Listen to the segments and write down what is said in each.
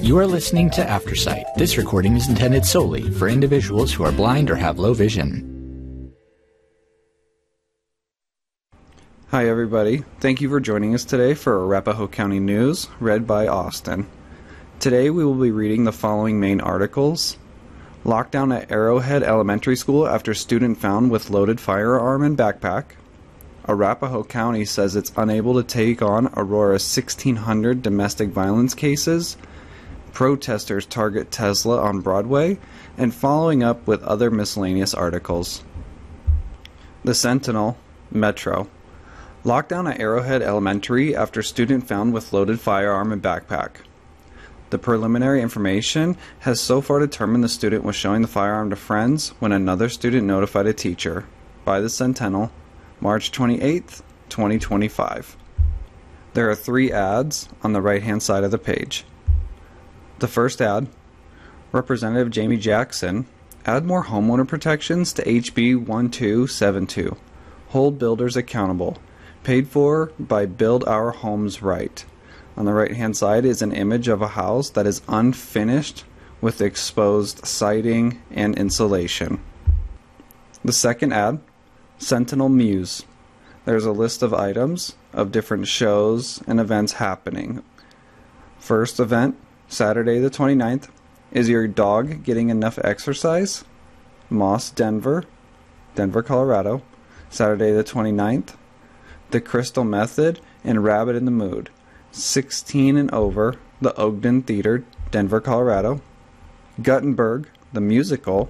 You are listening to Aftersight. This recording is intended solely for individuals who are blind or have low vision. Hi everybody, thank you for joining us today for Arapahoe County News, read by Austin. Today we will be reading the following main articles. Lockdown at Arrowhead Elementary School after student found with loaded firearm and backpack. Arapahoe County says it's unable to take on Aurora's 1,600 domestic violence cases. Protesters target Tesla on Broadway, and following up with other miscellaneous articles. The Sentinel, Metro. Lockdown at Arrowhead Elementary after student found with loaded firearm and backpack. The preliminary information has so far determined the student was showing the firearm to friends when another student notified a teacher. By the Sentinel, March 28, 2025. There are 3 ads on the right-hand side of the page. The first ad, Representative Jamie Jackson, add more homeowner protections to HB 1272. Hold builders accountable. Paid for by Build Our Homes Right. On the right-hand side is an image of a house that is unfinished with exposed siding and insulation. The second ad, Sentinel Muse. There's a list of items of different shows and events happening. First event, Saturday the 29th, is your dog getting enough exercise? Moss Denver, Colorado, Saturday the 29th. The Crystal Method and Rabbit in the Mood, 16 and over, the Ogden Theater, Denver, Colorado. Gutenberg, the Musical,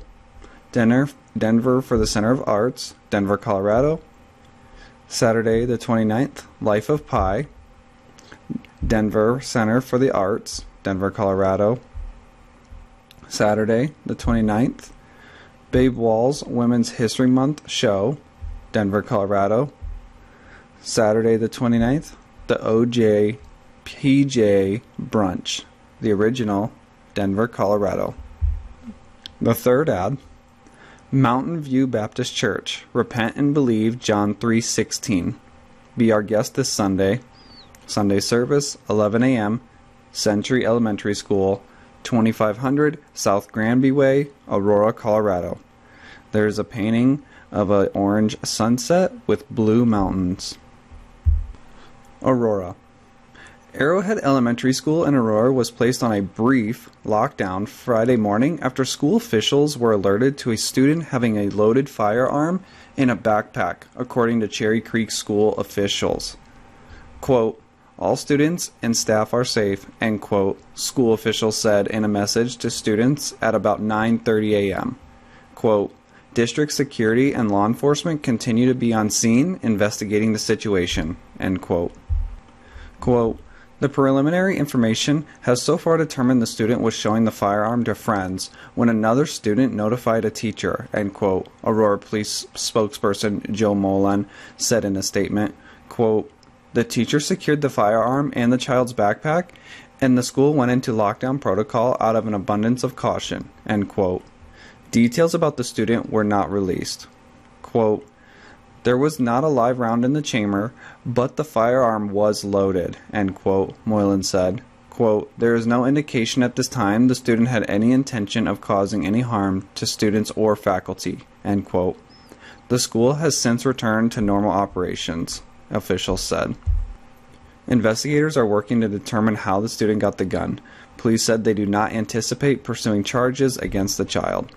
Denver for the Center of Arts, Denver, Colorado. Saturday the 29th, Life of Pi, Denver Center for the Arts, Denver, Colorado. Saturday the 29th, Babe Wall's Women's History Month Show, Denver, Colorado. Saturday the 29th, the O.J. P.J. Brunch, the original, Denver, Colorado. The third ad, Mountain View Baptist Church, repent and believe John 3:16. Be our guest this Sunday. Sunday service, 11 a.m., Century Elementary School, 2500 South Granby Way, Aurora, Colorado. There is a painting of an orange sunset with blue mountains. Aurora. Arrowhead Elementary School in Aurora was placed on a brief lockdown Friday morning after school officials were alerted to a student having a loaded firearm in a backpack, according to Cherry Creek School officials. Quote, all students and staff are safe, end quote, school officials said in a message to students at about 9:30 a.m. Quote, district security and law enforcement continue to be on scene investigating the situation, end quote. Quote, the preliminary information has so far determined the student was showing the firearm to friends when another student notified a teacher, end quote, Aurora Police spokesperson Joe Molan said in a statement. Quote, the teacher secured the firearm and the child's backpack, and the school went into lockdown protocol out of an abundance of caution, end quote. Details about the student were not released. Quote, there was not a live round in the chamber, but the firearm was loaded, end quote, Moylan said. Quote, there is no indication at this time the student had any intention of causing any harm to students or faculty, end quote. The school has since returned to normal operations, officials said. Investigators are working to determine how the student got the gun. Police said they do not anticipate pursuing charges against the child.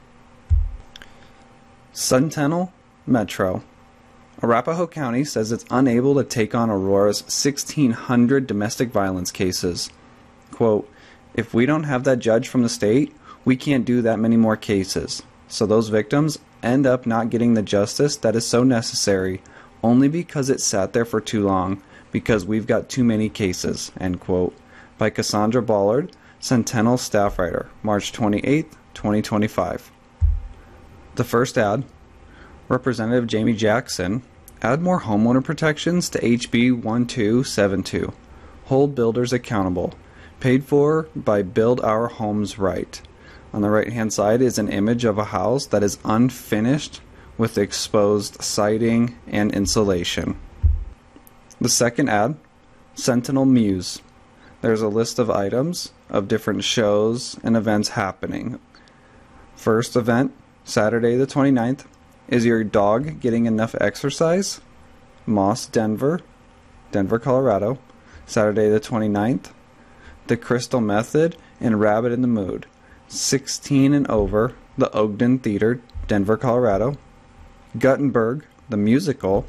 Sentinel, Metro. Arapahoe County says it's unable to take on Aurora's 1,600 domestic violence cases. Quote, if we don't have that judge from the state, we can't do that many more cases. So those victims end up not getting the justice that is so necessary only because it sat there for too long, because we've got too many cases, end quote. By Cassandra Ballard, Sentinel staff writer, March 28, 2025. The first ad, Representative Jamie Jackson, add more homeowner protections to HB 1272. Hold builders accountable. Paid for by Build Our Homes Right. On the right-hand side is an image of a house that is unfinished with exposed siding and insulation. The second ad, Sentinel Muse. There's a list of items of different shows and events happening. First event, Saturday the 29th, Is Your Dog Getting Enough Exercise? Moss, Denver, Colorado. Saturday the 29th, The Crystal Method and Rabbit in the Mood. 16 and over, the Ogden Theater, Denver, Colorado. Gutenberg, the Musical,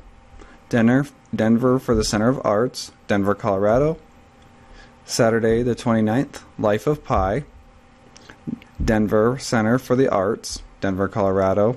Denver for the Center of Arts, Denver, Colorado. Saturday the 29th, Life of Pi, Denver Center for the Arts, Denver, Colorado.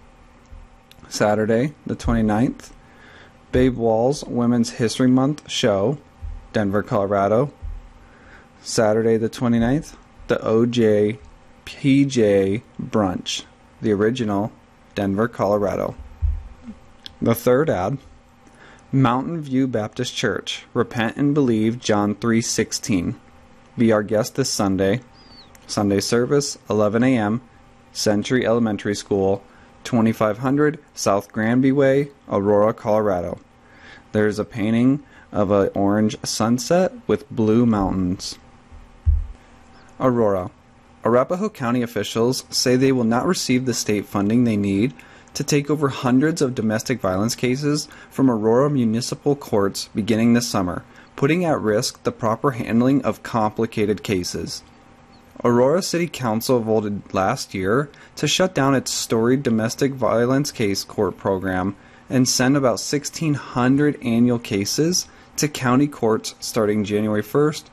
Saturday the 29th, Babe Wall's Women's History Month Show, Denver, Colorado. Saturday the 29th, the OJ PJ Brunch, the original, Denver, Colorado. The third ad, Mountain View Baptist Church, Repent and Believe, John 3:16. Be our guest this Sunday. Sunday service, 11 a.m., Century Elementary School, 2500 South Granby Way, Aurora, Colorado. There's a painting of an orange sunset with blue mountains. Aurora. Arapahoe County officials say they will not receive the state funding they need to take over hundreds of domestic violence cases from Aurora municipal courts beginning this summer, putting at risk the proper handling of complicated cases. Aurora City Council voted last year to shut down its storied domestic violence case court program and send about 1,600 annual cases to county courts starting January 1st,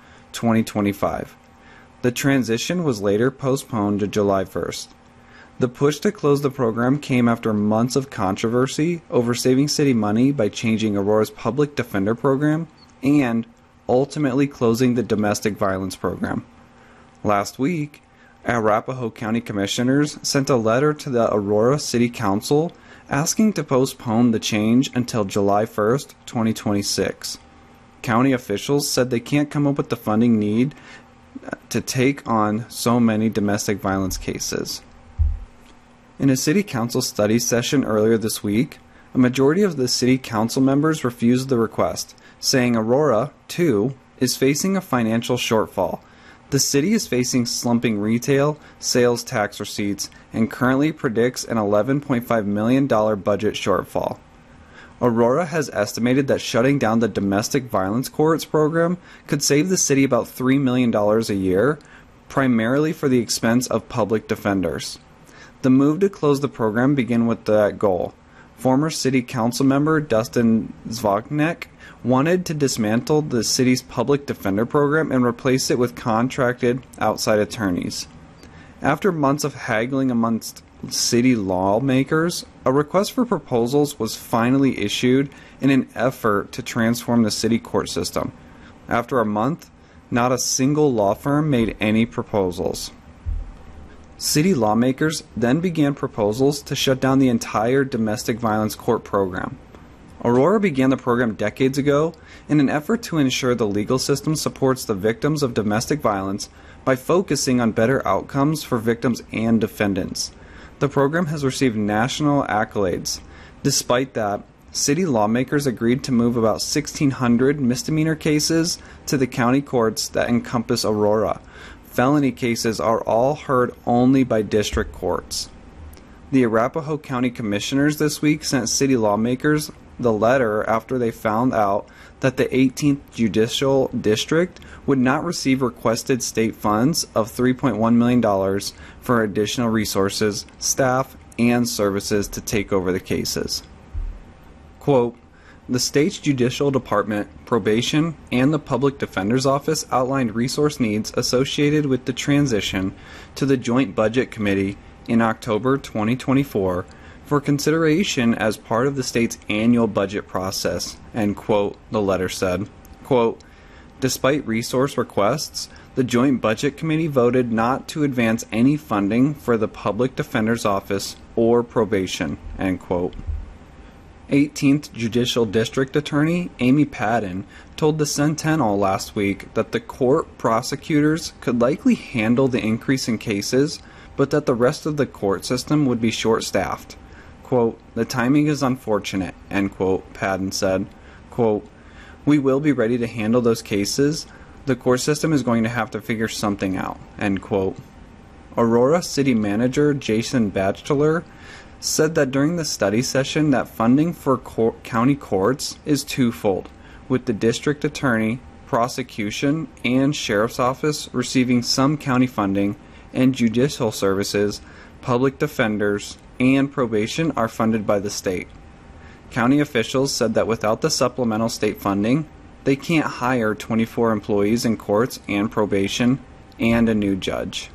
2025. The transition was later postponed to July 1st. The push to close the program came after months of controversy over saving city money by changing Aurora's public defender program and ultimately closing the domestic violence program. Last week, Arapahoe County Commissioners sent a letter to the Aurora City Council asking to postpone the change until July 1st, 2026. County officials said they can't come up with the funding need to take on so many domestic violence cases. In a city council study session earlier this week, a majority of the city council members refused the request, saying Aurora, too, is facing a financial shortfall. The city is facing slumping retail, sales tax receipts, and currently predicts an $11.5 million budget shortfall. Aurora has estimated that shutting down the domestic violence courts program could save the city about $3 million a year, primarily for the expense of public defenders. The move to close the program began with that goal. Former city council member Dustin Zvognek wanted to dismantle the city's public defender program and replace it with contracted outside attorneys. After months of haggling amongst city lawmakers, a request for proposals was finally issued in an effort to transform the city court system. After a month, not a single law firm made any proposals. City lawmakers then began proposals to shut down the entire domestic violence court program. Aurora began the program decades ago in an effort to ensure the legal system supports the victims of domestic violence by focusing on better outcomes for victims and defendants. The program has received national accolades. Despite that, city lawmakers agreed to move about 1,600 misdemeanor cases to the county courts that encompass Aurora. Felony cases are all heard only by district courts. The Arapahoe County Commissioners this week sent city lawmakers the letter after they found out that the 18th Judicial District would not receive requested state funds of $3.1 million for additional resources, staff, and services to take over the cases. Quote, the state's judicial department, probation, and the public defender's office outlined resource needs associated with the transition to the Joint Budget Committee in October 2024 for consideration as part of the state's annual budget process, end quote, the letter said. Quote, despite resource requests, the Joint Budget Committee voted not to advance any funding for the Public Defender's Office or probation, end quote. 18th Judicial District Attorney Amy Padden told the Sentinel last week that the court prosecutors could likely handle the increase in cases, but that the rest of the court system would be short-staffed. Quote, the timing is unfortunate, end quote, Padden said. Quote, we will be ready to handle those cases, The court system is going to have to figure something out, end quote. Aurora City Manager Jason Batchelor said that during the study session that funding for county courts is twofold, with the district attorney, prosecution, and sheriff's office receiving some county funding, and judicial services, public defenders, and probation are funded by the state. County officials said that without the supplemental state funding, they can't hire 24 employees in courts and probation and a new judge.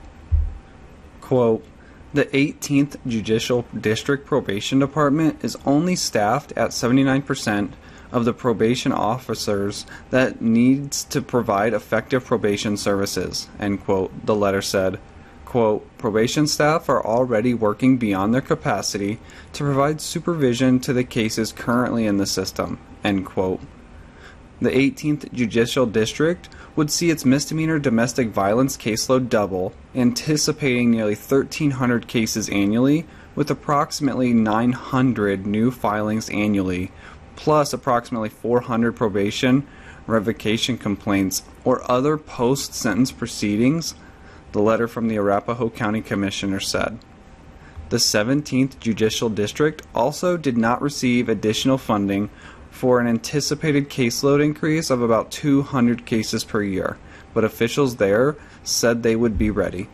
Quote, the 18th Judicial District Probation Department is only staffed at 79% of the probation officers that needs to provide effective probation services, end quote, the letter said. Quote, probation staff are already working beyond their capacity to provide supervision to the cases currently in the system, end quote. The 18th Judicial District would see its misdemeanor domestic violence caseload double, anticipating nearly 1,300 cases annually, with approximately 900 new filings annually, plus approximately 400 probation, revocation complaints, or other post-sentence proceedings, the letter from the Arapahoe County Commissioner said. The 17th Judicial District also did not receive additional funding for an anticipated caseload increase of about 200 cases per year, but officials there said they would be ready.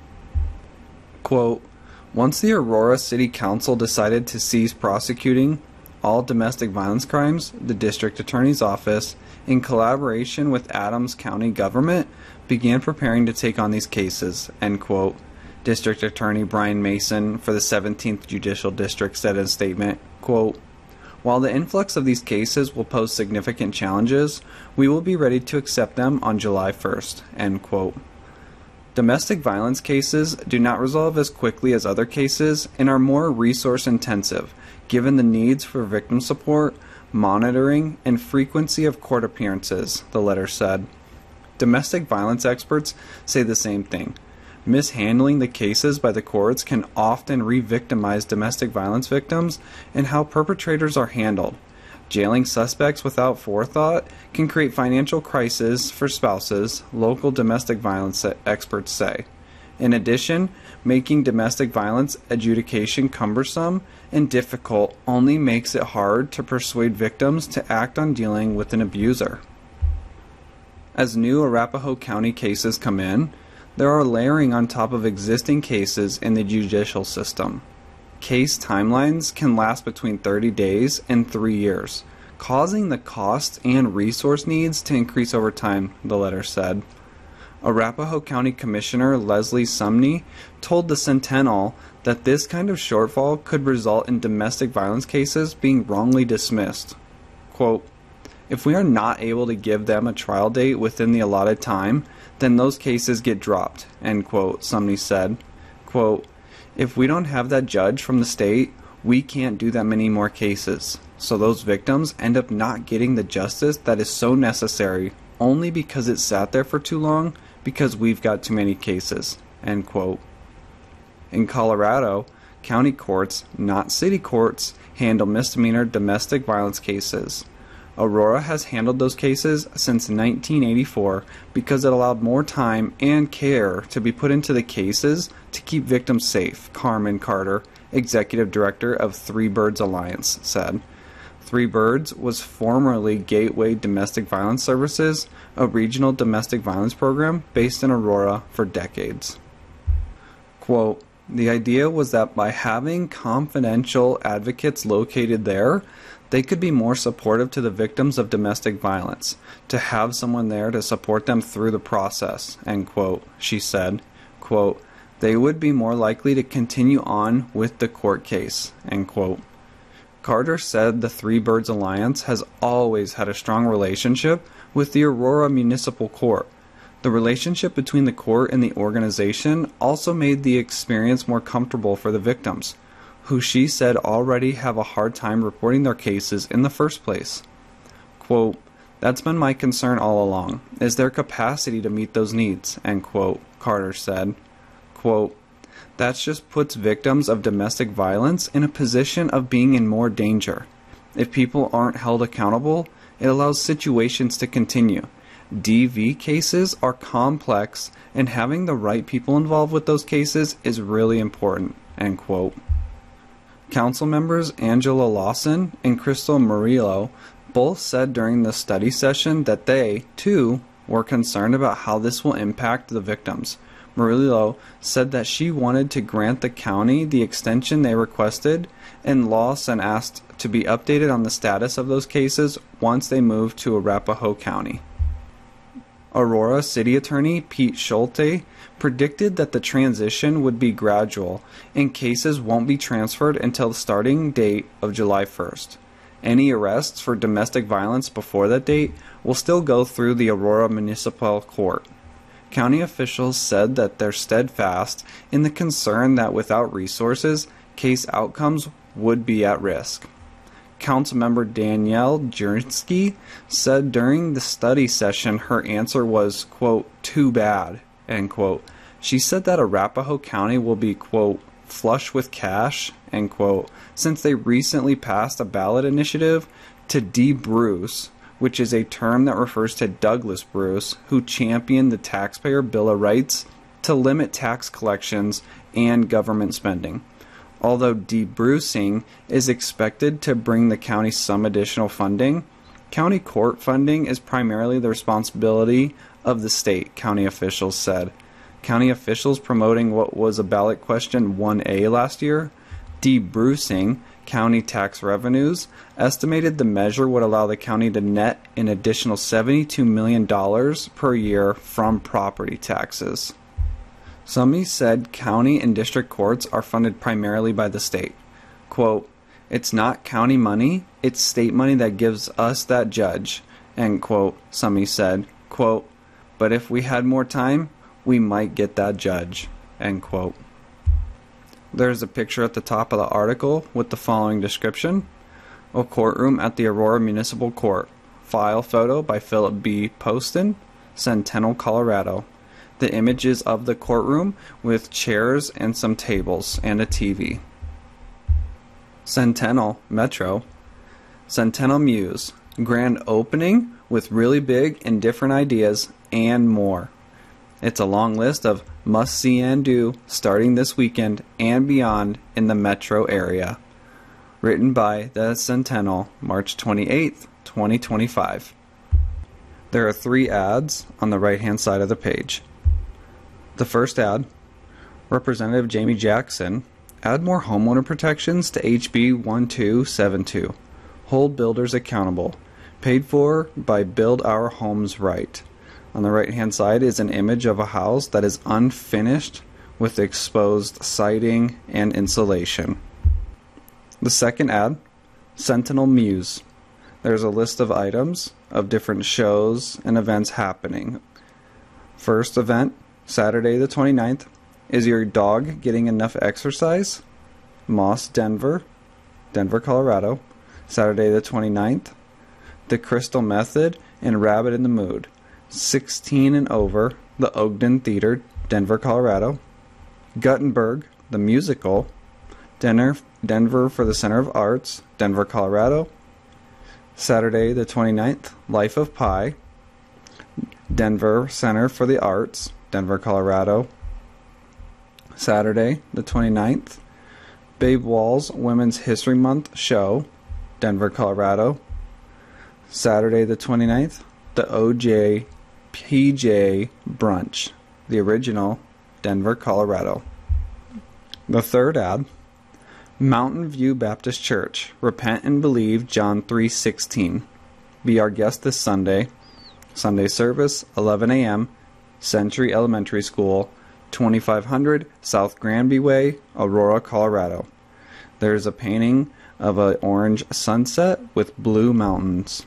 Quote, once the Aurora City Council decided to cease prosecuting all domestic violence crimes, the district attorney's office, in collaboration with Adams County government, began preparing to take on these cases, end quote. District Attorney Brian Mason for the 17th Judicial District said in a statement, quote, while the influx of these cases will pose significant challenges, we will be ready to accept them on July 1st, end quote. Domestic violence cases do not resolve as quickly as other cases and are more resource intensive, given the needs for victim support, monitoring, and frequency of court appearances, the letter said. Domestic violence experts say the same thing. Mishandling the cases by the courts can often re-victimize domestic violence victims and how perpetrators are handled. Jailing suspects without forethought can create financial crises for spouses, local domestic violence experts say. In addition, making domestic violence adjudication cumbersome and difficult only makes it hard to persuade victims to act on dealing with an abuser. As new Arapahoe County cases come in, there are layering on top of existing cases in the judicial system. Case timelines can last between 30 days and 3 years, causing the cost and resource needs to increase over time, the letter said. Arapahoe County Commissioner Leslie Sumney told the Sentinel that this kind of shortfall could result in domestic violence cases being wrongly dismissed. Quote, if we are not able to give them a trial date within the allotted time, then those cases get dropped, end quote, Sumney said. Quote, if we don't have that judge from the state, we can't do that many more cases. So those victims end up not getting the justice that is so necessary only because it sat there for too long because we've got too many cases, end quote. In Colorado, county courts, not city courts, handle misdemeanor domestic violence cases. Aurora has handled those cases since 1984 because it allowed more time and care to be put into the cases to keep victims safe, Carmen Carter, executive director of Three Birds Alliance, said. Three Birds was formerly Gateway Domestic Violence Services, a regional domestic violence program based in Aurora for decades. Quote, the idea was that by having confidential advocates located there, they could be more supportive to the victims of domestic violence, to have someone there to support them through the process, end quote, she said. Quote, they would be more likely to continue on with the court case, end quote. Carter said the Three Birds Alliance has always had a strong relationship with the Aurora Municipal Court. The relationship between the court and the organization also made the experience more comfortable for the victims, who she said already have a hard time reporting their cases in the first place. Quote, that's been my concern all along, is their capacity to meet those needs, end quote, Carter said. Quote, that just puts victims of domestic violence in a position of being in more danger. If people aren't held accountable, it allows situations to continue. DV cases are complex, and having the right people involved with those cases is really important, end quote. Council members Angela Lawson and Crystal Murillo both said during the study session that they, too, were concerned about how this will impact the victims. Murillo said that she wanted to grant the county the extension they requested, and Lawson asked to be updated on the status of those cases once they moved to Arapahoe County. Aurora City Attorney Pete Schulte predicted that the transition would be gradual and cases won't be transferred until the starting date of July 1st. Any arrests for domestic violence before that date will still go through the Aurora Municipal Court. County officials said that they're steadfast in the concern that without resources, case outcomes would be at risk. Councilmember Danielle Jurinsky said during the study session her answer was, quote, too bad, end quote. She said that Arapahoe County will be, quote, flush with cash, end quote, since they recently passed a ballot initiative to de-Bruce, which is a term that refers to Douglas Bruce, who championed the Taxpayer Bill of Rights to limit tax collections and government spending. Although de-Brucing is expected to bring the county some additional funding, county court funding is primarily the responsibility of the state, county officials said. County officials promoting what was a ballot question 1A last year, de-Brucing county tax revenues, estimated the measure would allow the county to net an additional $72 million per year from property taxes. Some said county and district courts are funded primarily by the state. Quote, it's not county money, it's state money that gives us that judge, end quote, Summy said. Quote, but if we had more time, we might get that judge, end quote. There's a picture at the top of the article with the following description. A courtroom at the Aurora Municipal Court. File photo by Philip B. Poston, Centennial, Colorado. The images of the courtroom with chairs and some tables and a TV. Centennial Metro. Centennial Muse. Grand opening with really big and different ideas and more. It's a long list of must-see and do starting this weekend and beyond in the metro area. Written by the Centennial, March 28th, 2025. There are 3 ads on the right-hand side of the page. The first ad, Representative Jamie Jackson, add more homeowner protections to HB 1272. Hold builders accountable. Paid for by Build Our Homes Right. On the right-hand side is an image of a house that is unfinished with exposed siding and insulation. The second ad, Sentinel Muse. There's a list of items of different shows and events happening. First event, Saturday the 29th. Is your dog getting enough exercise? Moss Denver, Denver, Colorado. Saturday the 29th. The Crystal Method and Rabbit in the Mood. 16 and over, the Ogden Theater, Denver, Colorado. Guttenberg, the Musical, Denver for the Center of Arts, Denver, Colorado. Saturday the 29th, Life of Pi, Denver Center for the Arts, Denver, Colorado. Saturday the 29th, Babe Walls Women's History Month Show, Denver, Colorado. Saturday the 29th, the OJ PJ Brunch, the original, Denver, Colorado. The third ad, Mountain View Baptist Church, Repent and Believe, John 3:16. Be our guest this Sunday. Sunday service, 11 a.m., Century Elementary School, 2500 South Granby Way, Aurora, Colorado. There's a painting of an orange sunset with blue mountains.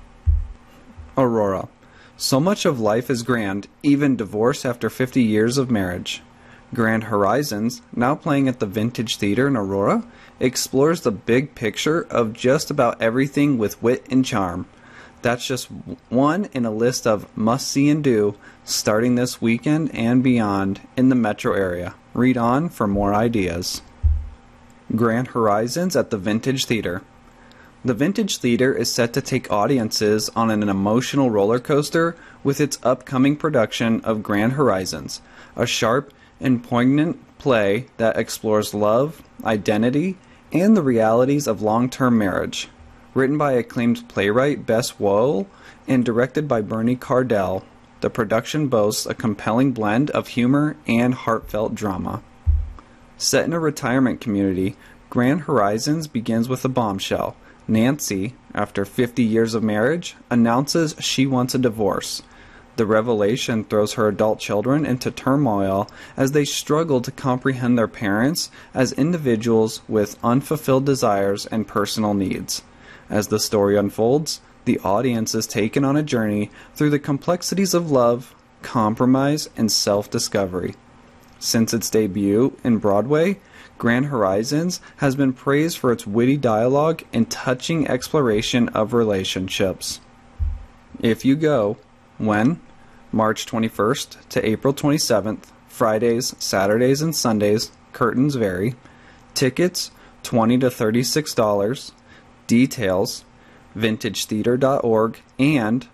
Aurora. So much of life is grand, even divorce after 50 years of marriage. Grand Horizons, now playing at the Vintage Theater in Aurora, explores the big picture of just about everything with wit and charm. That's just one in a list of must-see and do starting this weekend and beyond in the metro area. Read on for more ideas. Grand Horizons at the Vintage Theater. The Vintage Theater is set to take audiences on an emotional roller coaster with its upcoming production of Grand Horizons, a sharp and poignant play that explores love, identity, and the realities of long-term marriage. Written by acclaimed playwright Bess Wohl and directed by Bernie Cardell, the production boasts a compelling blend of humor and heartfelt drama. Set in a retirement community, Grand Horizons begins with a bombshell. Nancy, after 50 years of marriage, announces she wants a divorce. The revelation throws her adult children into turmoil as they struggle to comprehend their parents as individuals with unfulfilled desires and personal needs. As the story unfolds, the audience is taken on a journey through the complexities of love, compromise, and self-discovery. Since its debut in Broadway, Grand Horizons has been praised for its witty dialogue and touching exploration of relationships. If you go, when? March 21st to April 27th, Fridays, Saturdays, and Sundays, curtains vary. Tickets, $20 to $36. Details, vintagetheater.org and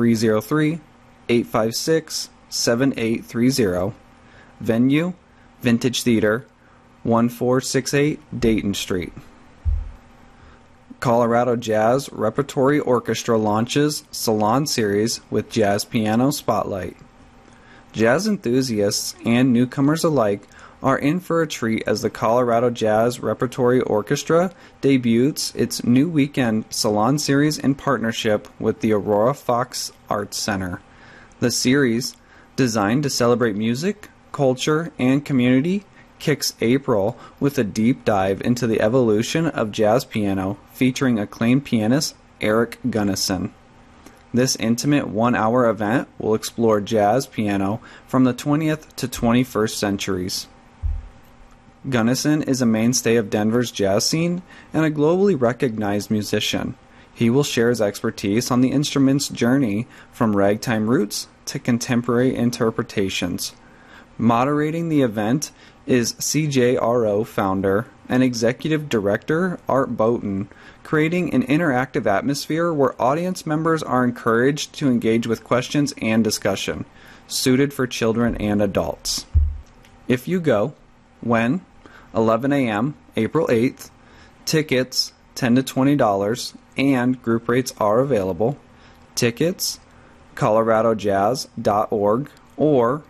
303-856-7830. Venue, Vintage Theater, 1468 Dayton Street. Colorado Jazz Repertory Orchestra launches Salon Series with Jazz Piano Spotlight. Jazz enthusiasts and newcomers alike are in for a treat as the Colorado Jazz Repertory Orchestra debuts its new weekend Salon Series in partnership with the Aurora Fox Arts Center. The series, designed to celebrate music, culture, and community, kicks April with a deep dive into the evolution of jazz piano featuring acclaimed pianist Eric Gunnison. This intimate one-hour event will explore jazz piano from the 20th to 21st centuries. Gunnison is a mainstay of Denver's jazz scene and a globally recognized musician. He will share his expertise on the instrument's journey from ragtime roots to contemporary interpretations. Moderating the event is CJRO founder and executive director Art Boughton, creating an interactive atmosphere where audience members are encouraged to engage with questions and discussion, suited for children and adults. If you go, when? 11 a.m., April 8th. Tickets, $10 to $20, and group rates are available. Tickets, coloradojazz.org or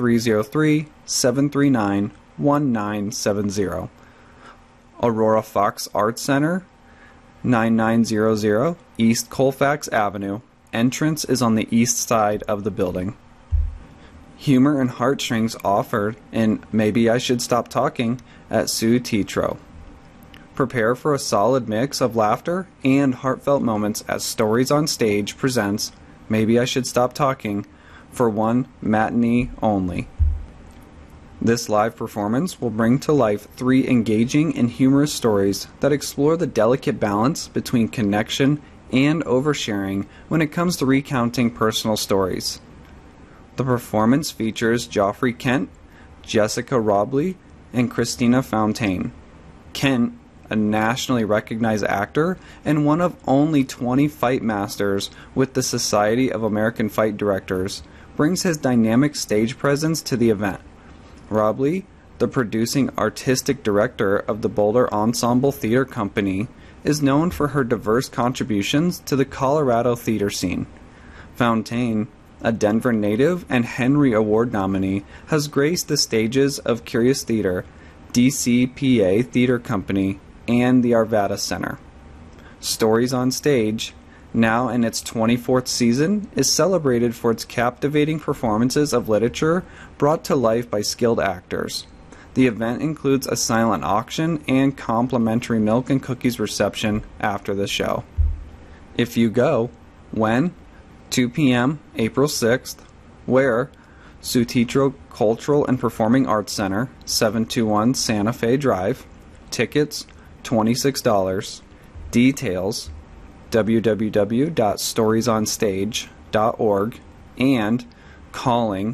303-739-1970. Aurora Fox Arts Center, 9900 East Colfax Avenue. Entrance is on the east side of the building. Humor and heartstrings offered in Maybe I Should Stop Talking at Sue Tetro. Prepare for a solid mix of laughter and heartfelt moments as Stories on Stage presents Maybe I Should Stop Talking for one matinee only. This live performance will bring to life 3 engaging and humorous stories that explore the delicate balance between connection and oversharing when it comes to recounting personal stories. The performance features Joffrey Kent, Jessica Robley, and Christina Fontaine. Kent, a nationally recognized actor and one of only 20 fight masters with the Society of American Fight Directors, brings his dynamic stage presence to the event. Robley, the producing artistic director of the Boulder Ensemble Theater Company, is known for her diverse contributions to the Colorado theater scene. Fontaine, a Denver native and Henry Award nominee, has graced the stages of Curious Theater, DCPA Theater Company, and the Arvada Center. Stories on Stage, now in its 24th season, is celebrated for its captivating performances of literature brought to life by skilled actors. The event includes a silent auction and complimentary milk and cookies reception after the show. If you go, when? 2 p.m., April 6th. Where? Sue Tetro Cultural and Performing Arts Center, 721 Santa Fe Drive. Tickets, $26. Details, www.storiesonstage.org and calling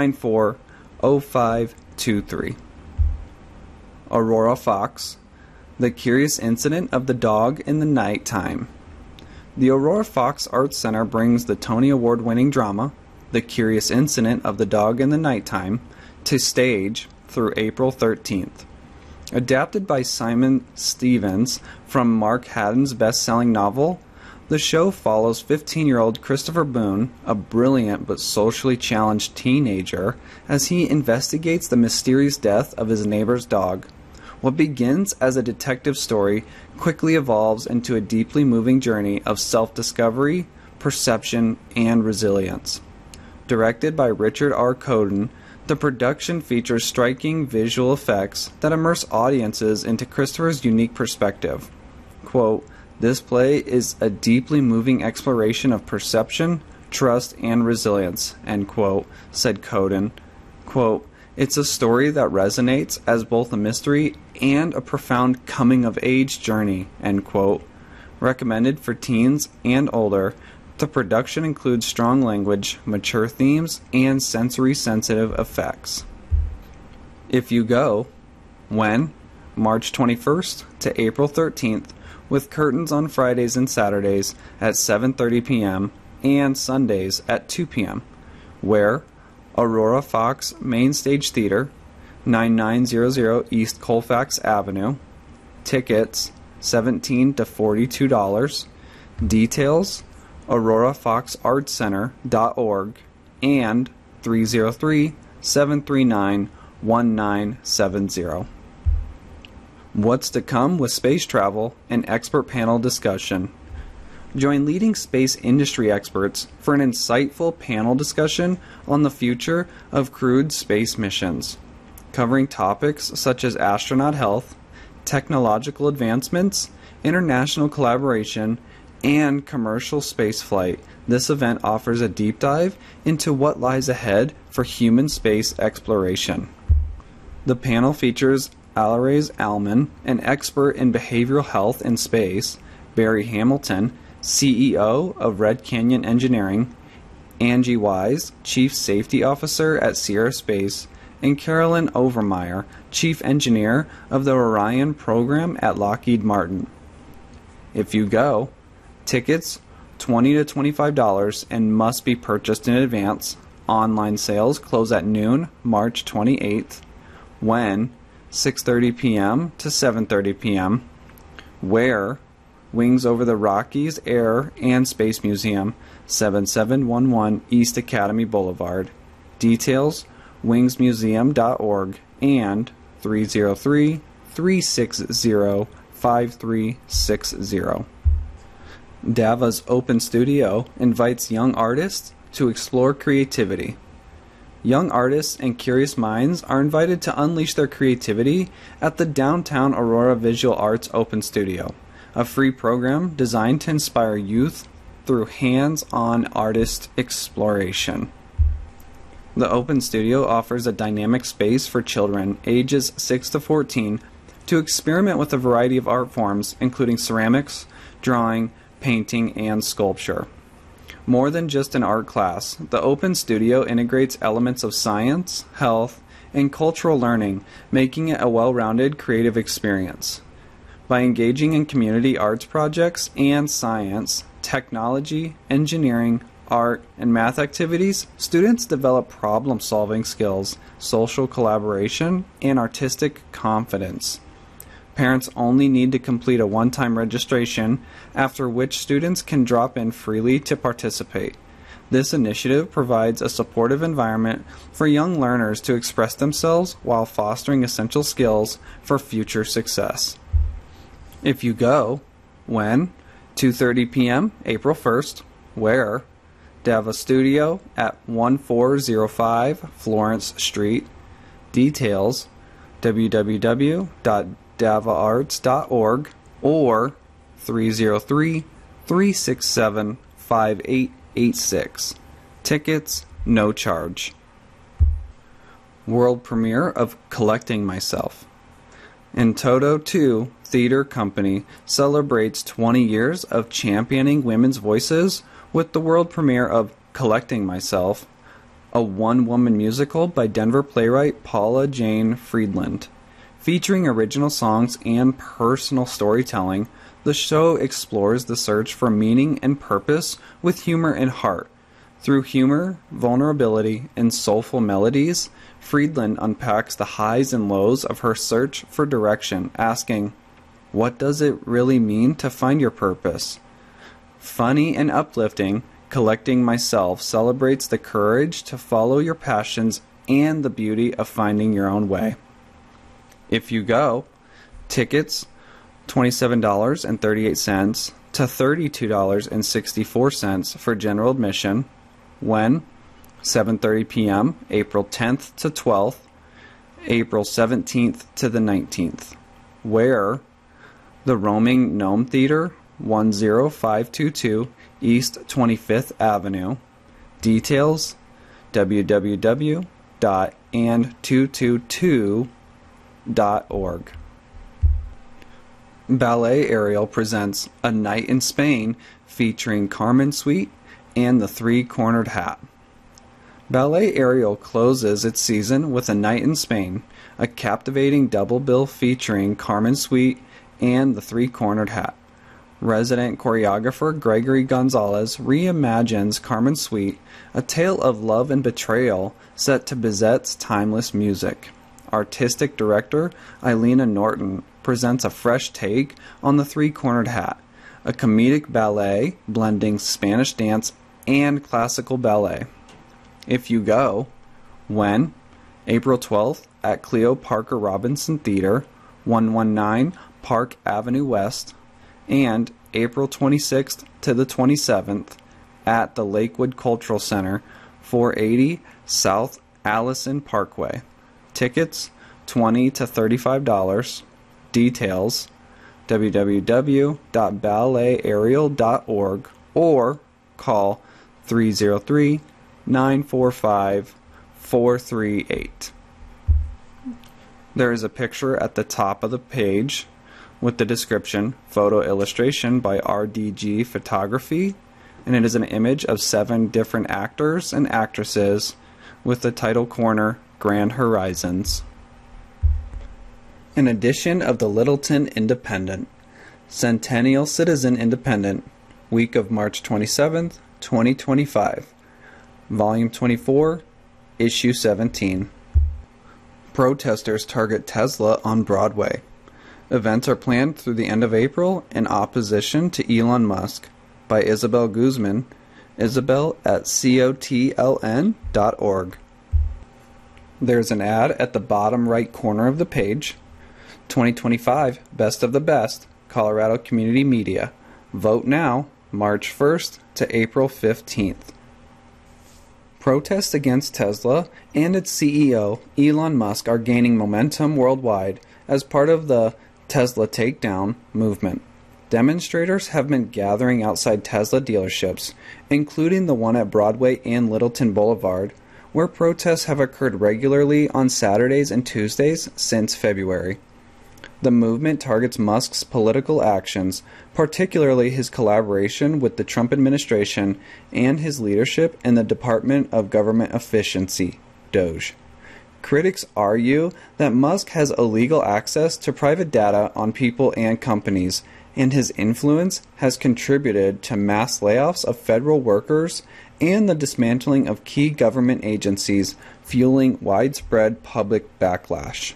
303-494-0523. Aurora Fox, The Curious Incident of the Dog in the Nighttime. The Aurora Fox Arts Center brings the Tony Award-winning drama, The Curious Incident of the Dog in the Nighttime, to stage through April 13th. Adapted by Simon Stevens from Mark Haddon's best-selling novel, the show follows 15-year-old Christopher Boone, a brilliant but socially challenged teenager, as he investigates the mysterious death of his neighbor's dog. What begins as a detective story quickly evolves into a deeply moving journey of self-discovery, perception, and resilience. Directed by Richard R. Coden, the production features striking visual effects that immerse audiences into Christopher's unique perspective. Quote, "This play is a deeply moving exploration of perception, trust, and resilience," end quote, said Coden. Quote, "It's a story that resonates as both a mystery and a profound coming-of-age journey," end quote. Recommended for teens and older, the production includes strong language, mature themes, and sensory-sensitive effects. If You Go, when? March 21st to April 13th, with curtains on Fridays and Saturdays at 7:30 p.m. and Sundays at 2 p.m. Where? Aurora Fox Main Stage Theater, 9900 East Colfax Avenue. Tickets, $17 to $42. Details, aurorafoxartscenter.org and 303-739-1970. What's to come with space travel and expert panel discussion. Join leading space industry experts for an insightful panel discussion on the future of crewed space missions, covering topics such as astronaut health, technological advancements, international collaboration, and commercial spaceflight. This event offers a deep dive into what lies ahead for human space exploration. The panel features Alairez Alman, an expert in behavioral health in space, Barry Hamilton, CEO of Red Canyon Engineering, Angie Wise, Chief Safety Officer at Sierra Space, and Carolyn Overmeyer, Chief Engineer of the Orion program at Lockheed Martin. If you go, tickets $20 to $25 and must be purchased in advance. Online sales close at noon, March 28th. When? 6:30 p.m. to 7:30 p.m. Where? Wings Over the Rockies Air and Space Museum, 7711 East Academy Boulevard. Details, wingsmuseum.org and 303-360-5360. DAVA's Open Studio invites young artists to explore creativity. Young artists and curious minds are invited to unleash their creativity at the Downtown Aurora Visual Arts Open Studio, a free program designed to inspire youth through hands-on artist exploration. The Open Studio offers a dynamic space for children ages 6 to 14 to experiment with a variety of art forms, including ceramics, drawing, painting, and sculpture. More than just an art class, the Open Studio integrates elements of science, health, and cultural learning, making it a well-rounded creative experience. By engaging in community arts projects and science, technology, engineering, art, and math activities, students develop problem-solving skills, social collaboration, and artistic confidence. Parents only need to complete a one-time registration, after which students can drop in freely to participate. This initiative provides a supportive environment for young learners to express themselves while fostering essential skills for future success. If you go, when? 2:30 p.m., April 1st. Where? DAVA Studio at 1405 Florence Street. Details, www.davaarts.org or 303-367-5886. Tickets, no charge. World premiere of Collecting Myself. In Toto 2 Theater Company celebrates 20 years of championing women's voices with the world premiere of Collecting Myself, a one-woman musical by Denver playwright Paula Jane Friedland. Featuring original songs and personal storytelling, the show explores the search for meaning and purpose with humor and heart. Through humor, vulnerability, and soulful melodies, Friedland unpacks the highs and lows of her search for direction, asking, "What does it really mean to find your purpose?" Funny and uplifting, Collecting Myself celebrates the courage to follow your passions and the beauty of finding your own way. If you go, tickets $27.38 to $32.64 for general admission. When? 7:30 p.m., April 10th to 12th, April 17th to the 19th. Where? The Roaming Gnome Theater, 10522 East 25th Avenue. Details, www.and222.org. Ballet Ariel presents A Night in Spain featuring Carmen Sweet and the Three-Cornered Hat. Ballet Ariel closes its season with A Night in Spain, a captivating double bill featuring Carmen Sweet and the Three-Cornered Hat. Resident choreographer Gregory Gonzalez reimagines Carmen Sweet, a tale of love and betrayal set to Bizet's timeless music. Artistic director Eileena Norton presents a fresh take on the Three-Cornered Hat, a comedic ballet blending Spanish dance and classical ballet. If you go, when? April 12th at Cleo Parker Robinson Theater, 119 Park Avenue West, and April 26th to the 27th at the Lakewood Cultural Center, 480 South Allison Parkway. Tickets, $20 to $35. Details, www.balletariel.org or call 303-945-438. There is a picture at the top of the page with the description, photo illustration by RDG Photography, and it is an image of 7 different actors and actresses with the title corner, Grand Horizons. An edition of the Littleton Independent, Centennial Citizen Independent, week of March 27th, 2025, Volume 24, Issue 17. Protesters target Tesla on Broadway. Events are planned through the end of April in opposition to Elon Musk, by Isabel Guzman, Isabel at cotln.org. There's an ad at the bottom right corner of the page. 2025 Best of the Best, Colorado Community Media. Vote now, March 1st to April 15th. Protests against Tesla and its CEO, Elon Musk, are gaining momentum worldwide as part of the Tesla Takedown movement. Demonstrators have been gathering outside Tesla dealerships, including the one at Broadway and Littleton Boulevard, where protests have occurred regularly on Saturdays and Tuesdays since February. The movement targets Musk's political actions, particularly his collaboration with the Trump administration and his leadership in the Department of Government Efficiency, DOGE. Critics argue that Musk has illegal access to private data on people and companies, and his influence has contributed to mass layoffs of federal workers and the dismantling of key government agencies, fueling widespread public backlash.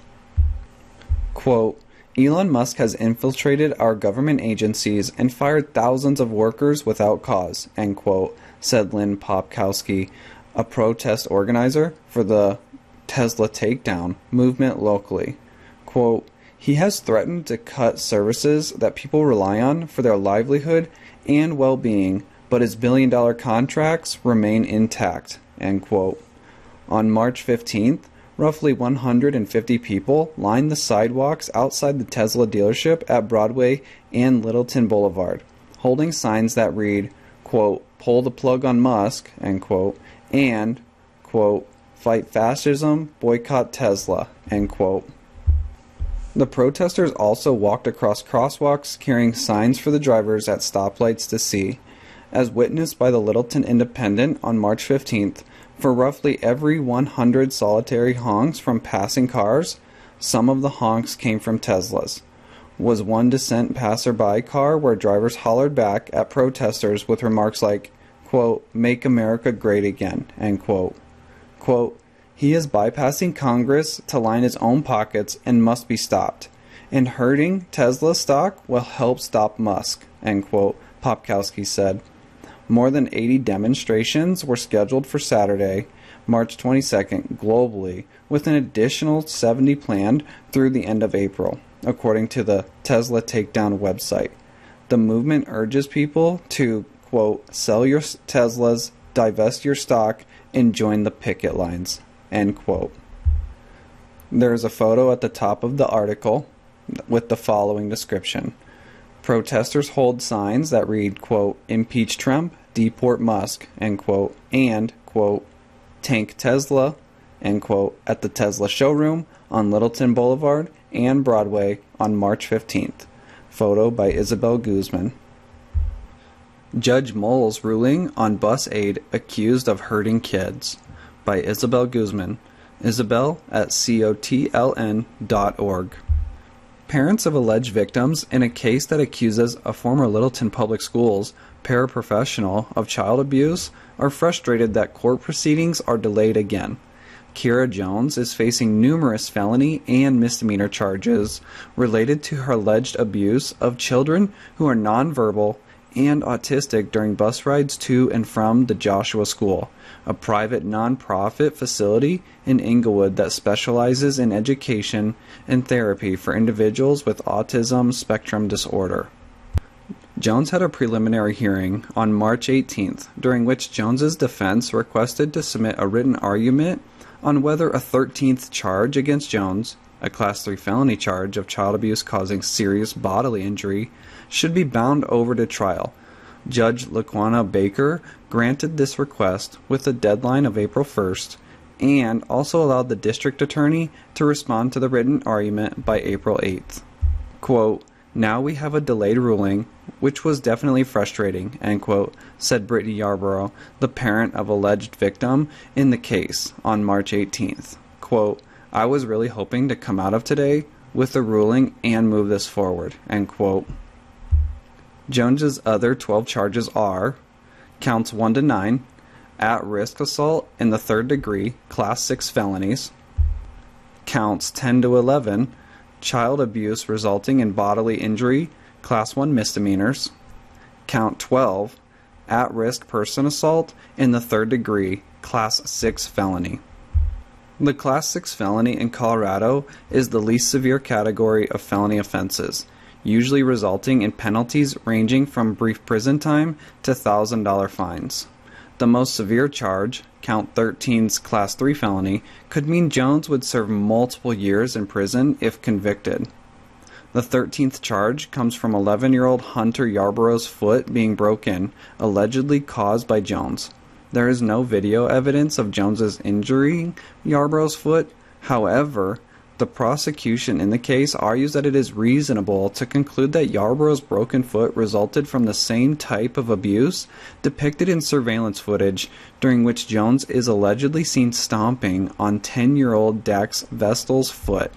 Quote, Elon Musk has infiltrated our government agencies and fired thousands of workers without cause, end quote, said Lynn Popkowski, a protest organizer for the Tesla Takedown movement locally. Quote, he has threatened to cut services that people rely on for their livelihood and well-being, but his billion-dollar contracts remain intact, end quote. On March 15th, roughly 150 people lined the sidewalks outside the Tesla dealership at Broadway and Littleton Boulevard, holding signs that read, quote, pull the plug on Musk, end quote, and, quote, fight fascism, boycott Tesla, end quote. The protesters also walked across crosswalks carrying signs for the drivers at stoplights to see. As witnessed by the Littleton Independent on March 15th, for roughly every 100 solitary honks from passing cars, Some of the honks came from Teslas. Was one dissent passerby car where drivers hollered back at protesters with remarks like, quote, "Make America great again," end quote. Quote, "He is bypassing Congress to line his own pockets and must be stopped. And hurting Tesla stock will help stop Musk," end quote, Popkowski said. More than 80 demonstrations were scheduled for Saturday, March 22nd, globally, with an additional 70 planned through the end of April, according to the Tesla Takedown website. The movement urges people to, quote, "sell your Teslas, divest your stock, and join the picket lines," end quote. There is a photo at the top of the article with the following description. Protesters hold signs that read, quote, "Impeach Trump, deport Musk," end quote, and, quote, "Tank Tesla," end quote, at the Tesla showroom on Littleton Boulevard and Broadway on March 15th. Photo by Isabel Guzman. Judge Moll's ruling on bus aide accused of hurting kids by Isabel Guzman. Isabel at cotln.org. Parents of alleged victims in a case that accuses a former Littleton Public Schools paraprofessional of child abuse are frustrated that court proceedings are delayed again. Kira Jones is facing numerous felony and misdemeanor charges related to her alleged abuse of children who are nonverbal and autistic during bus rides to and from the Joshua School, a private nonprofit facility in Inglewood that specializes in education and therapy for individuals with autism spectrum disorder. Jones had a preliminary hearing on March 18th, during which Jones's defense requested to submit a written argument on whether a 13th charge against Jones, a Class 3 felony charge of child abuse causing serious bodily injury, should be bound over to trial. Judge Laquana Baker granted this request with a deadline of April 1st and also allowed the district attorney to respond to the written argument by April 8th. Quote, "Now we have a delayed ruling, which was definitely frustrating," end quote, said Brittany Yarborough, the parent of alleged victim in the case, on March 18th. Quote, "I was really hoping to come out of today with a ruling and move this forward," end quote. Jones's other 12 charges are counts 1 to 9, at-risk assault in the third degree, Class 6 felonies, counts 10 to 11, child abuse resulting in bodily injury, Class 1 misdemeanors, count 12, at-risk person assault in the third degree, Class 6 felony. The Class 6 felony in Colorado is the least severe category of felony offenses, usually resulting in penalties ranging from brief prison time to $1,000 fines. The most severe charge, Count 13's Class 3 felony, could mean Jones would serve multiple years in prison if convicted. The 13th charge comes from 11-year-old Hunter Yarborough's foot being broken, allegedly caused by Jones. There is no video evidence of Jones's injuring Yarborough's foot. However, the prosecution in the case argues that it is reasonable to conclude that Yarborough's broken foot resulted from the same type of abuse depicted in surveillance footage during which Jones is allegedly seen stomping on 10-year-old Dax Vestal's foot.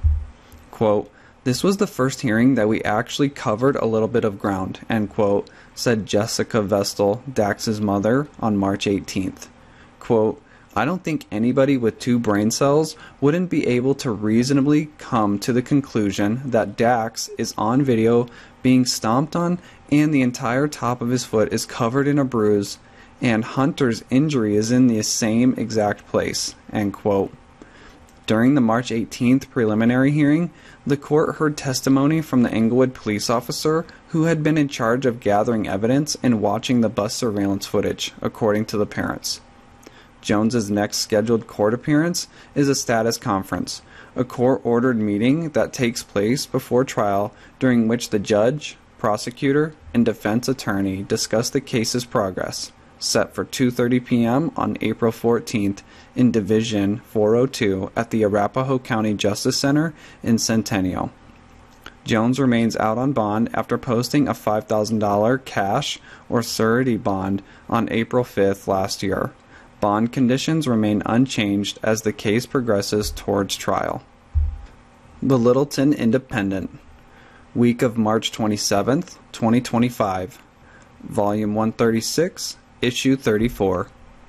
Quote, "This was the first hearing that we actually covered a little bit of ground," end quote, said Jessica Vestal, Dax's mother, on March 18th. Quote, "I don't think anybody with 2 brain cells wouldn't be able to reasonably come to the conclusion that Dax is on video being stomped on and the entire top of his foot is covered in a bruise and Hunter's injury is in the same exact place," end quote. During the March 18th preliminary hearing, the court heard testimony from the Inglewood police officer who had been in charge of gathering evidence and watching the bus surveillance footage, according to the parents. Jones's next scheduled court appearance is a status conference, a court-ordered meeting that takes place before trial during which the judge, prosecutor, and defense attorney discuss the case's progress, set for 2:30 p.m. on April 14th in Division 402 at the Arapahoe County Justice Center in Centennial. Jones remains out on bond after posting a $5,000 cash or surety bond on April 5th last year. Bond conditions remain unchanged as the case progresses towards trial. The Littleton Independent, week of March 27th, 2025, Volume 136, Issue 34.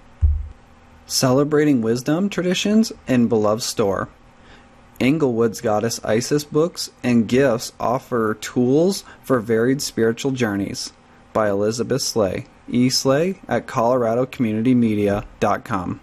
Celebrating Wisdom Traditions in Beloved Store. Englewood's Goddess Isis books and gifts offer tools for varied spiritual journeys. By Elizabeth Slay. Slay at coloradocommunitymedia.com.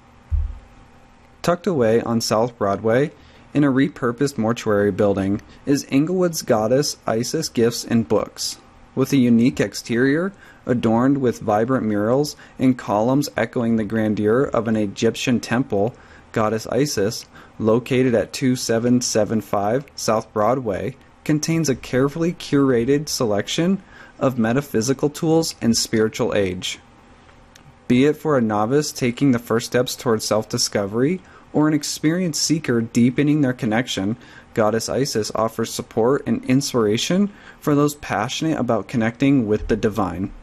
Tucked away on South Broadway, in a repurposed mortuary building, is Englewood's Goddess Isis Gifts and Books. With a unique exterior, adorned with vibrant murals and columns echoing the grandeur of an Egyptian temple, Goddess Isis, located at 2775 South Broadway, contains a carefully curated selection of metaphysical tools and spiritual age. Be it for a novice taking the first steps towards self-discovery, or an experienced seeker deepening their connection, Goddess Isis offers support and inspiration for those passionate about connecting with the divine.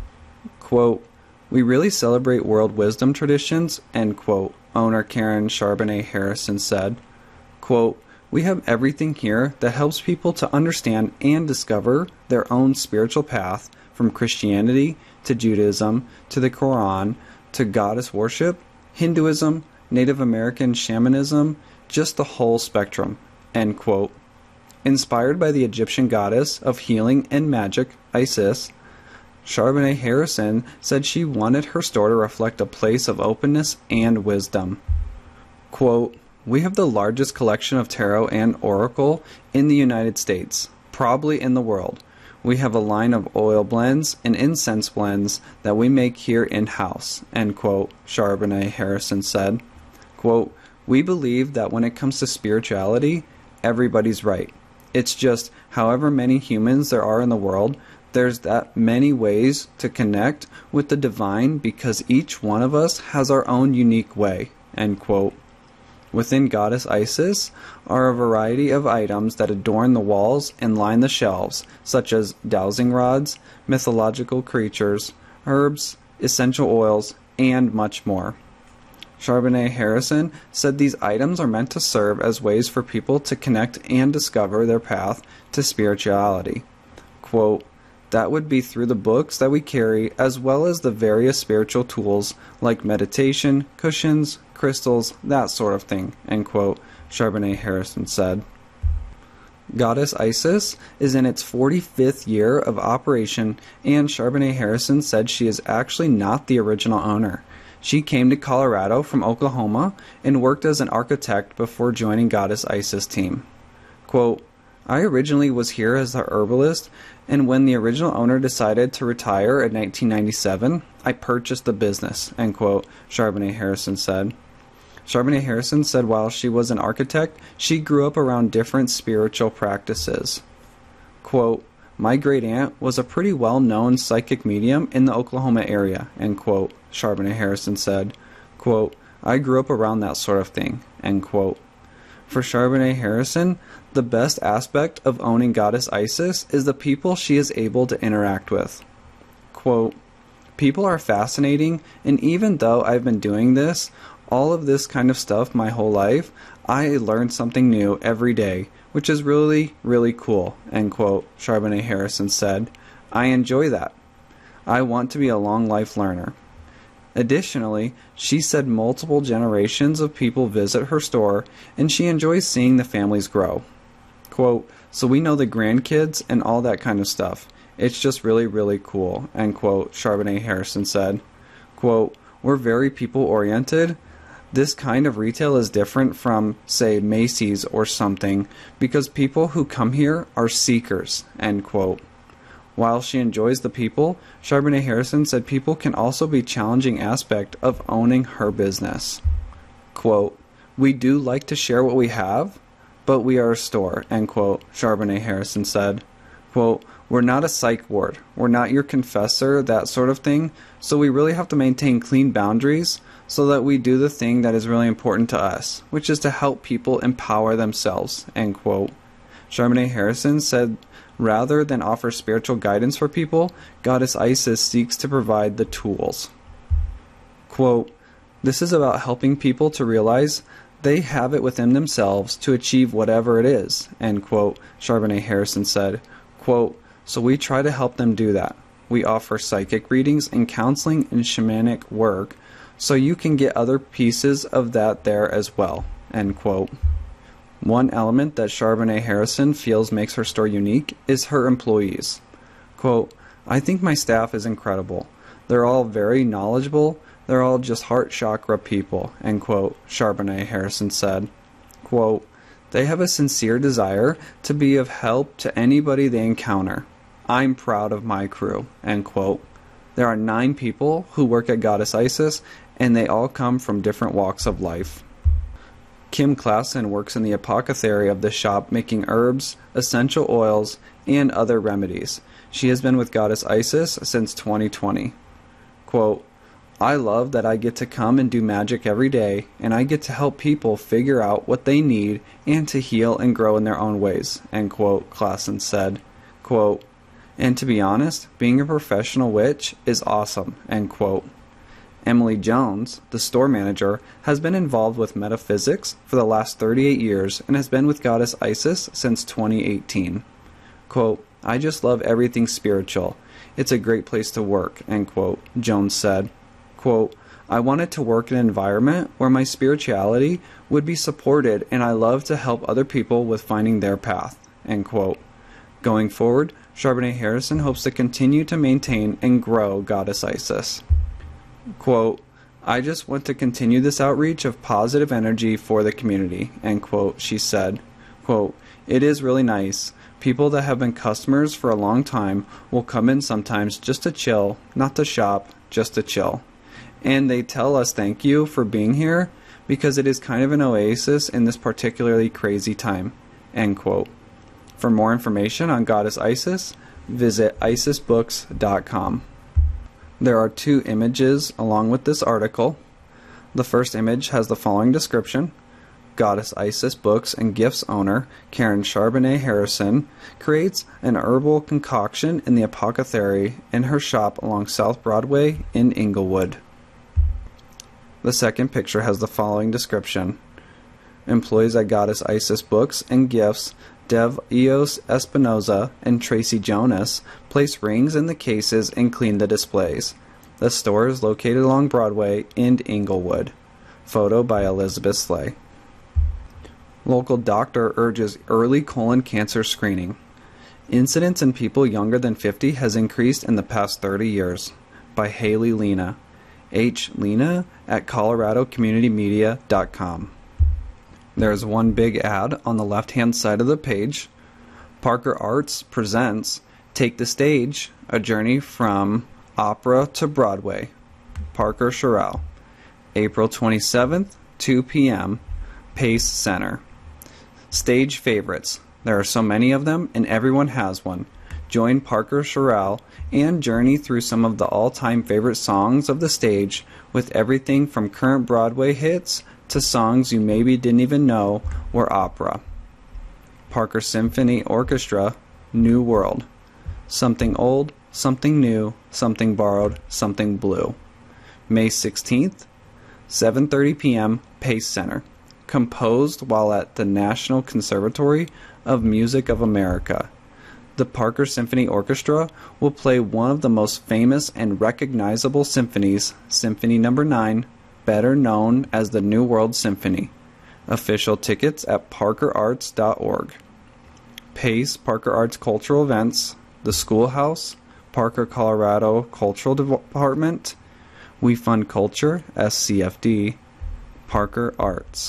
Quote, "We really celebrate world wisdom traditions," end quote, owner Karen Charbonnet Harrison said. Quote, "We have everything here that helps people to understand and discover their own spiritual path, from Christianity to Judaism to the Quran to goddess worship, Hinduism, Native American shamanism, just the whole spectrum," end quote. Inspired by the Egyptian goddess of healing and magic, Isis, Charbonnet Harrison said she wanted her store to reflect a place of openness and wisdom. Quote, "We have the largest collection of tarot and oracle in the United States, probably in the world. We have a line of oil blends and incense blends that we make here in-house," end quote, Charbonnet Harrison said. Quote, "We believe that when it comes to spirituality, everybody's right. It's just however many humans there are in the world, there's that many ways to connect with the divine because each one of us has our own unique way," end quote. Within Goddess Isis are a variety of items that adorn the walls and line the shelves, such as dowsing rods, mythological creatures, herbs, essential oils, and much more. Charbonnet Harrison said these items are meant to serve as ways for people to connect and discover their path to spirituality. Quote, "That would be through the books that we carry, as well as the various spiritual tools like meditation, cushions, crystals, that sort of thing," end quote, Charbonnet Harrison said. Goddess Isis is in its 45th year of operation, and Charbonnet Harrison said she is actually not the original owner. She came to Colorado from Oklahoma and worked as an architect before joining Goddess Isis team. Quote, "I originally was here as a herbalist, and when the original owner decided to retire in 1997, I purchased the business," end quote, Charbonnet Harrison said. Charbonnet Harrison said while she was an architect, she grew up around different spiritual practices. Quote, "My great-aunt was a pretty well-known psychic medium in the Oklahoma area," end quote, Charbonnet Harrison said. Quote, "I grew up around that sort of thing," end quote. For Charbonnet Harrison, the best aspect of owning Goddess Isis is the people she is able to interact with. Quote, "People are fascinating, and even though I've been doing all of this kind of stuff my whole life, I learn something new every day, which is really, really cool," end quote, Charbonnet Harrison said. "I enjoy that. I want to be a long life learner." Additionally, she said multiple generations of people visit her store, and she enjoys seeing the families grow. Quote, "So we know the grandkids and all that kind of stuff. It's just really, really cool," end quote, Charbonnet Harrison said. Quote, "We're very people-oriented. This kind of retail is different from, say, Macy's or something, because people who come here are seekers," end quote. While she enjoys the people, Charbonnet Harrison said people can also be a challenging aspect of owning her business. Quote, "We do like to share what we have, but we are a store," end quote, Charbonnet Harrison said. Quote, "We're not a psych ward. We're not your confessor, that sort of thing, so we really have to maintain clean boundaries so that we do the thing that is really important to us, which is to help people empower themselves," end quote. Charbonnet Harrison said rather than offer spiritual guidance for people, Goddess Isis seeks to provide the tools. Quote, "This is about helping people to realize They have it within themselves to achieve whatever it is, end quote, Charbonnet Harrison said. Quote, so we try to help them do that. We offer psychic readings and counseling and shamanic work, so you can get other pieces of that there as well, end quote. One element that Charbonnet Harrison feels makes her store unique is her employees. Quote, I think my staff is incredible. They're all very knowledgeable. They're all just heart chakra people, end quote, Charbonnet Harrison said. Quote, they have a sincere desire to be of help to anybody they encounter. I'm proud of my crew, end quote. There are 9 people who work at Goddess Isis, and they all come from different walks of life. Kim Klassen works in the apothecary of the shop making herbs, essential oils, and other remedies. She has been with Goddess Isis since 2020. Quote, I love that I get to come and do magic every day, and I get to help people figure out what they need and to heal and grow in their own ways, end quote, Klassen said. Quote, and to be honest, being a professional witch is awesome, end quote. Emily Jones, the store manager, has been involved with metaphysics for the last 38 years and has been with Goddess Isis since 2018. Quote, I just love everything spiritual. It's a great place to work, end quote, Jones said. Quote, I wanted to work in an environment where my spirituality would be supported, and I love to help other people with finding their path, end quote. Going forward, Charbonnet Harrison hopes to continue to maintain and grow Goddess Isis. Quote, I just want to continue this outreach of positive energy for the community, end quote, she said. Quote, it is really nice. People that have been customers for a long time will come in sometimes just to chill, not to shop, just to chill. And they tell us thank you for being here because it is kind of an oasis in this particularly crazy time, end quote. For more information on Goddess Isis, visit isisbooks.com. There are 2 images along with this article. The first image has the following description. Goddess Isis Books and Gifts owner Karen Charbonnet Harrison creates an herbal concoction in the apothecary in her shop along South Broadway in Inglewood. The second picture has the following description. Employees at Goddess Isis Books and Gifts Dev Eos Espinoza and Tracy Jonas place rings in the cases and clean the displays. The store is located along Broadway in Inglewood. Photo by Elizabeth Slay. Local doctor urges early colon cancer screening. Incidence in people younger than 50 has increased in the past 30 years. By Haley Lena. H. Lena at coloradocommunitymedia.com. There's one big ad on the left-hand side of the page. Parker Arts presents Take the Stage, a journey from opera to Broadway. Parker Sherrill. April 27th, 2 p.m., Pace Center. Stage favorites. There are so many of them, and everyone has one. Join Parker Sherrill and journey through some of the all-time favorite songs of the stage with everything from current Broadway hits to songs you maybe didn't even know were opera. Parker Symphony Orchestra, New World. Something old, something new, something borrowed, something blue. May 16th, 7:30 p.m., Pace Center. Composed while at the National Conservatory of Music of America. The Parker Symphony Orchestra will play one of the most famous and recognizable symphonies, Symphony No. 9, better known as the New World Symphony. Official tickets at parkerarts.org. Pace Parker Arts Cultural Events, the Schoolhouse, Parker, Colorado Cultural Department, We Fund Culture, SCFD, Parker Arts.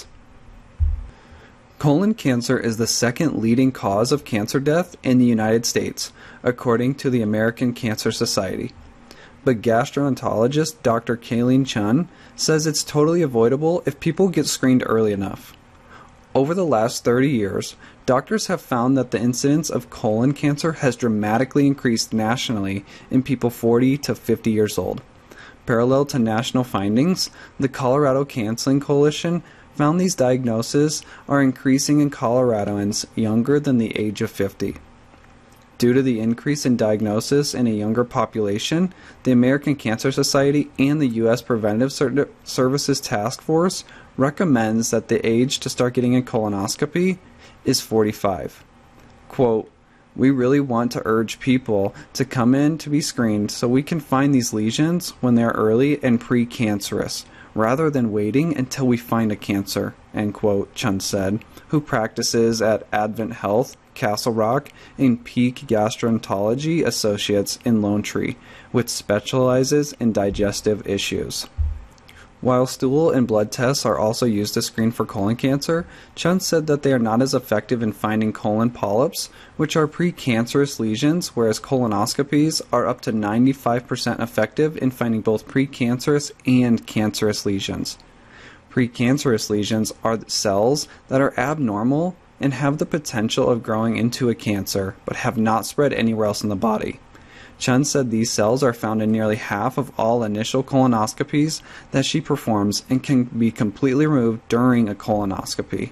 Colon cancer is the second leading cause of cancer death in the United States, according to the American Cancer Society. But gastroenterologist Dr. Kayleen Chun says it's totally avoidable if people get screened early enough. Over the last 30 years, doctors have found that the incidence of colon cancer has dramatically increased nationally in people 40 to 50 years old. Parallel to national findings, the Colorado Canceling Coalition found these diagnoses are increasing in Coloradoans younger than the age of 50. Due to the increase in diagnosis in a younger population, the American Cancer Society and the U.S. Preventive Services Task Force recommends that the age to start getting a colonoscopy is 45. Quote, "We really want to urge people to come in to be screened so we can find these lesions when they're early and precancerous, rather than waiting until we find a cancer," end quote, Chun said, who practices at Advent Health, Castle Rock, and Peak Gastroenterology Associates in Lone Tree, which specializes in digestive issues. While stool and blood tests are also used to screen for colon cancer, Chun said that they are not as effective in finding colon polyps, which are precancerous lesions, whereas colonoscopies are up to 95% effective in finding both precancerous and cancerous lesions. Precancerous lesions are cells that are abnormal and have the potential of growing into a cancer, but have not spread anywhere else in the body. Chun said these cells are found in nearly half of all initial colonoscopies that she performs and can be completely removed during a colonoscopy.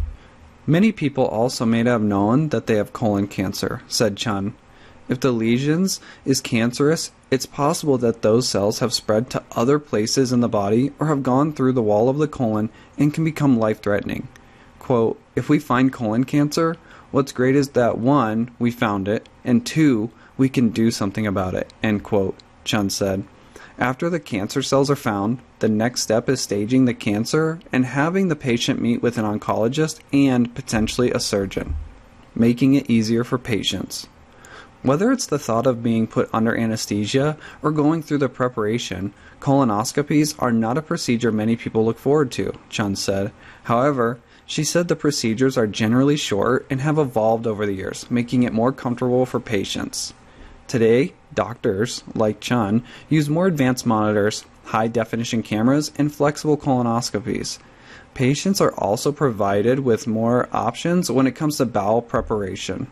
Many people also may have known that they have colon cancer, said Chun. If the lesions is cancerous, it's possible that those cells have spread to other places in the body or have gone through the wall of the colon and can become life-threatening. Quote, "If we find colon cancer, what's great is that 1, we found it, and 2, we can do something about it," end quote, Chun said. After the cancer cells are found, the next step is staging the cancer and having the patient meet with an oncologist and potentially a surgeon, making it easier for patients. Whether it's the thought of being put under anesthesia or going through the preparation, colonoscopies are not a procedure many people look forward to, Chun said. However, she said the procedures are generally short and have evolved over the years, making it more comfortable for patients. Today, doctors, like Chun, use more advanced monitors, high-definition cameras, and flexible colonoscopies. Patients are also provided with more options when it comes to bowel preparation.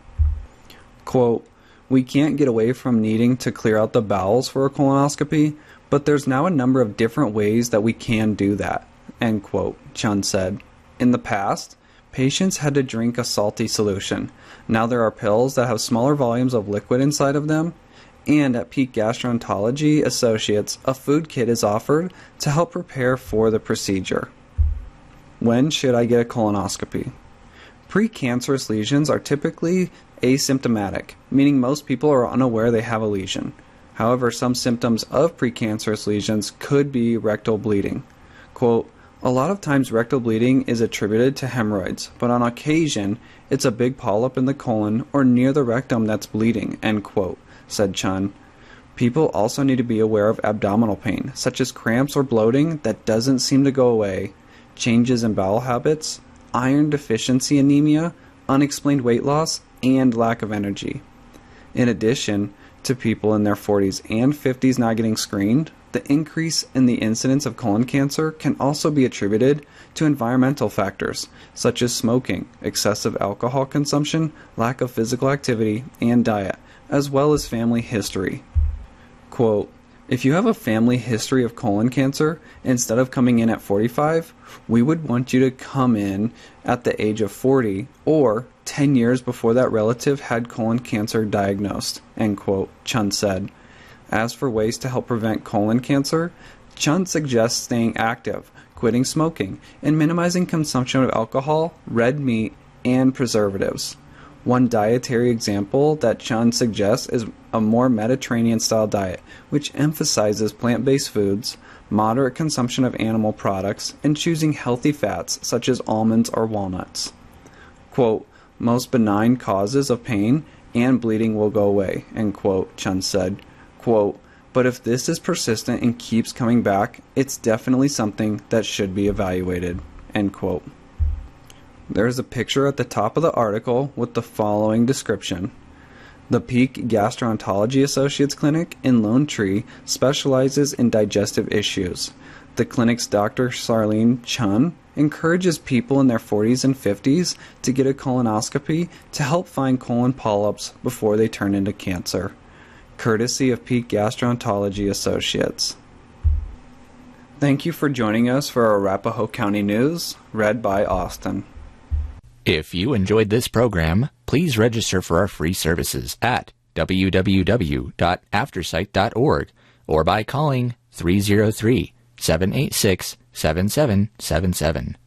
Quote, "We can't get away from needing to clear out the bowels for a colonoscopy, but there's now a number of different ways that we can do that," end quote, Chun said. In the past, patients had to drink a salty solution. Now there are pills that have smaller volumes of liquid inside of them, and at Peak Gastroenterology Associates, a food kit is offered to help prepare for the procedure. When should I get a colonoscopy? Precancerous lesions are typically asymptomatic, meaning most people are unaware they have a lesion. However, some symptoms of precancerous lesions could be rectal bleeding. Quote, "A lot of times rectal bleeding is attributed to hemorrhoids, but on occasion, it's a big polyp in the colon or near the rectum that's bleeding," end quote, said Chun. People also need to be aware of abdominal pain, such as cramps or bloating that doesn't seem to go away, changes in bowel habits, iron deficiency anemia, unexplained weight loss, and lack of energy. In addition to people in their 40s and 50s not getting screened, the increase in the incidence of colon cancer can also be attributed to environmental factors, such as smoking, excessive alcohol consumption, lack of physical activity, and diet, as well as family history. Quote, "If you have a family history of colon cancer, instead of coming in at 45, we would want you to come in at the age of 40 or 10 years before that relative had colon cancer diagnosed," end quote, Chun said. As for ways to help prevent colon cancer, Chun suggests staying active, quitting smoking, and minimizing consumption of alcohol, red meat, and preservatives. One dietary example that Chun suggests is a more Mediterranean-style diet, which emphasizes plant-based foods, moderate consumption of animal products, and choosing healthy fats such as almonds or walnuts. Quote, "Most benign causes of pain and bleeding will go away," end quote, Chun said. Quote, "But if this is persistent and keeps coming back, it's definitely something that should be evaluated," end quote. There is a picture at the top of the article with the following description. The Peak Gastroenterology Associates Clinic in Lone Tree specializes in digestive issues. The clinic's Dr. Charlene Chun encourages people in their 40s and 50s to get a colonoscopy to help find colon polyps before they turn into cancer. Courtesy of Peak Gastroenterology Associates. Thank you for joining us for Arapahoe County News, read by Austin. If you enjoyed this program, please register for our free services at www.aftersight.org or by calling 303-786-7777.